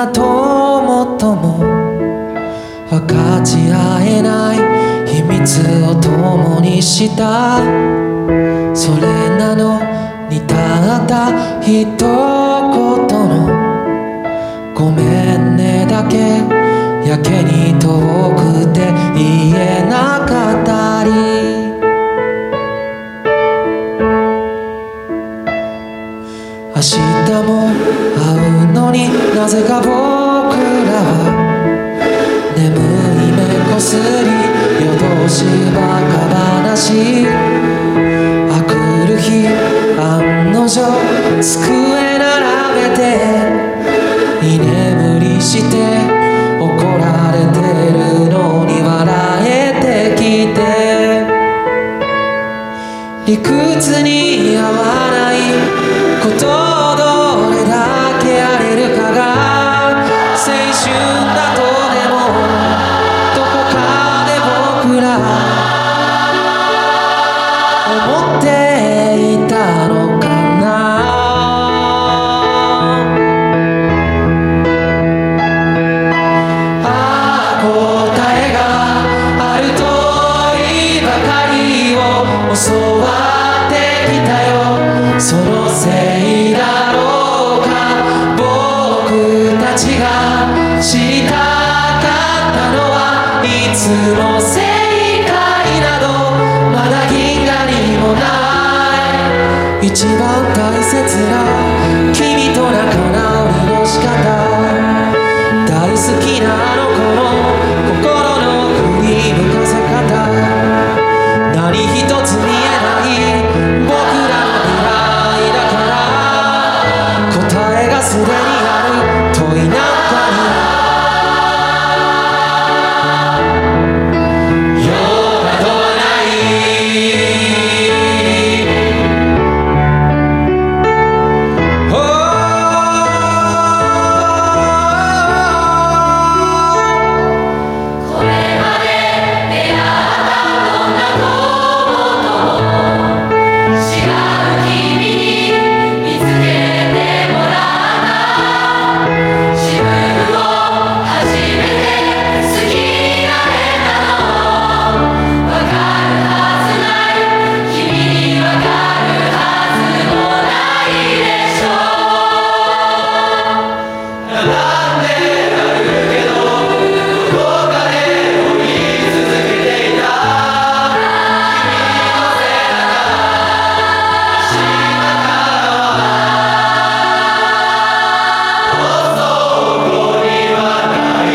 な友とも分かち合えない秘密を共にした。それなのにたった一言のごめんねだけやけに遠くて言えなかったり、明日も会うのになぜか僕らは眠い目こすり夜通しバカ話。あくる日案の定机並べて居眠りして怒られてるのに笑えてきて、理屈に合わないことをどれだけやれるかが青春だとでもどこかで僕ら思っていたのかな。ああ答えがあるといいばかりを教わってきたよ。そのせいだろうか、僕たちが知りたかったのはいつも正解などまだ銀河にもない。一番大切な君と仲直りの仕方、大好きなあの子の心の振り向かせ方、何一つ見えない僕らの未来だから、答えがすでにある問いなんかに用などはない。 これまで出会ったどんな友とも違う君に見つけてもらった自分を初めて好きになれたのわかるはずない、君にわかるはずもないでしょう。並んであるけどどこかで追い続けていた君の背中明日からはそこにはない。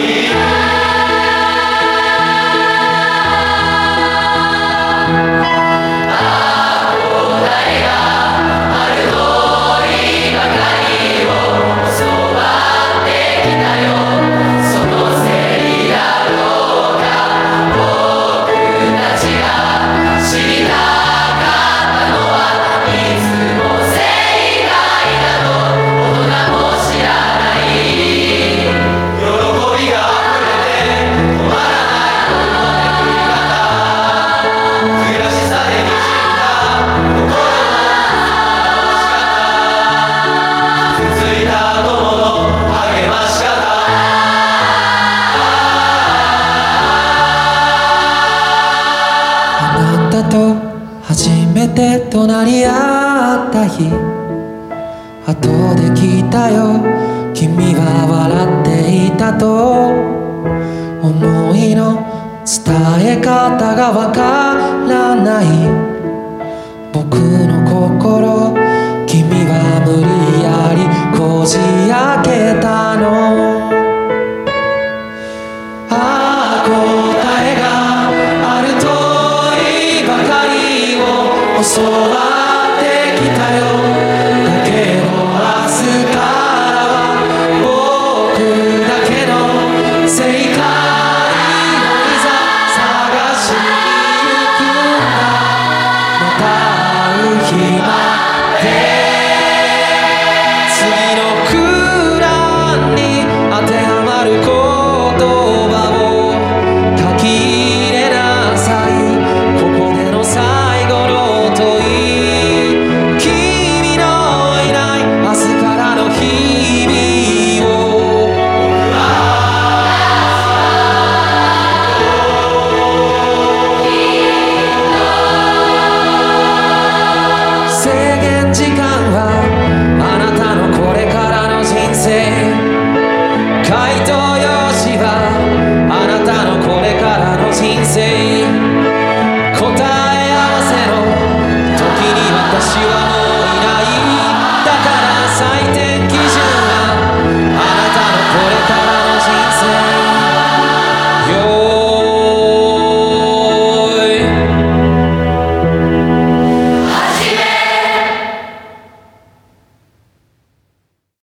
ああ答えがあるといいばかりを教わってきたよ。そのせいだろうか、僕たちが知りたかったのはいつも正解だと大人も知らない。喜びが溢れて止まらないこの巡り方、悔しさでにじんだ心の仕方、つついた友の励まし方、 あなたと初めて隣り合った日、後で聞いたよ君は笑っていたと。思いの伝え方がわからない僕の心、君は無理やりこじ開けた。